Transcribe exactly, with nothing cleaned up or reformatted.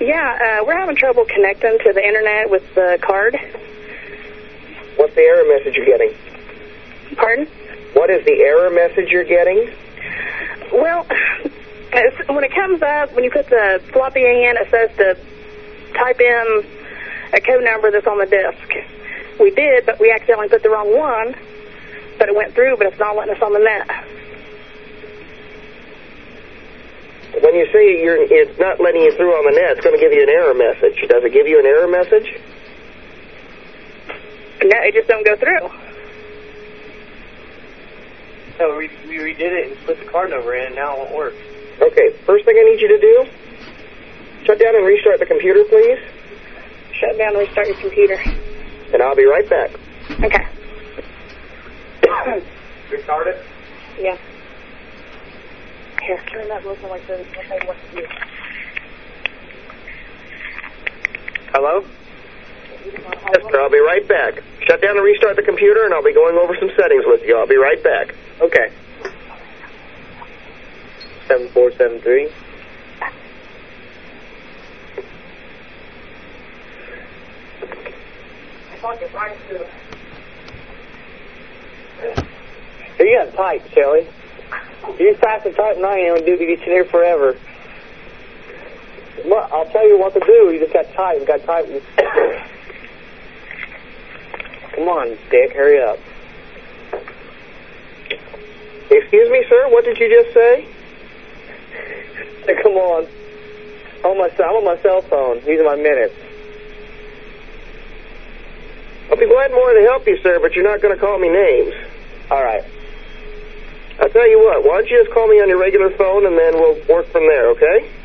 Yeah, uh, we're having trouble connecting to the internet with the card. What's the error message you're getting? Pardon? What is the error message you're getting? Well, it's, when it comes up, when you put the floppy in, it says to type in a code number that's on the disk. We did, but we accidentally put the wrong one, but it went through, but it's not letting us on the net. When you say you're, it's not letting you through on the net, it's going to give you an error message. Does it give you an error message? No, it just don't go through. No, we, we redid it and put the card number in, and now it won't work. Okay, first thing I need you to do, shut down and restart the computer, please. Shut down and restart your computer. And I'll be right back. Okay. Restart it? Yeah. Here, turn that motion like this. I'll tell you what to do. Hello? Yes, sir, I'll be right back. Shut down and restart the computer, and I'll be going over some settings with you. I'll be right back. Okay. seven four seven three. You got type, Shelly. You're fast and type, and I am, dude. You get you there forever. Well, I'll tell you what to do. You just got type. You got type. Come on, Dick. Hurry up. Excuse me, sir. What did you just say? Come on. I'm on my, I'm on my cell phone. These are my minutes. I'll be glad more to help you, sir, but you're not going to call me names. All right. I'll tell you what. Why don't you just call me on your regular phone, and then we'll work from there, okay?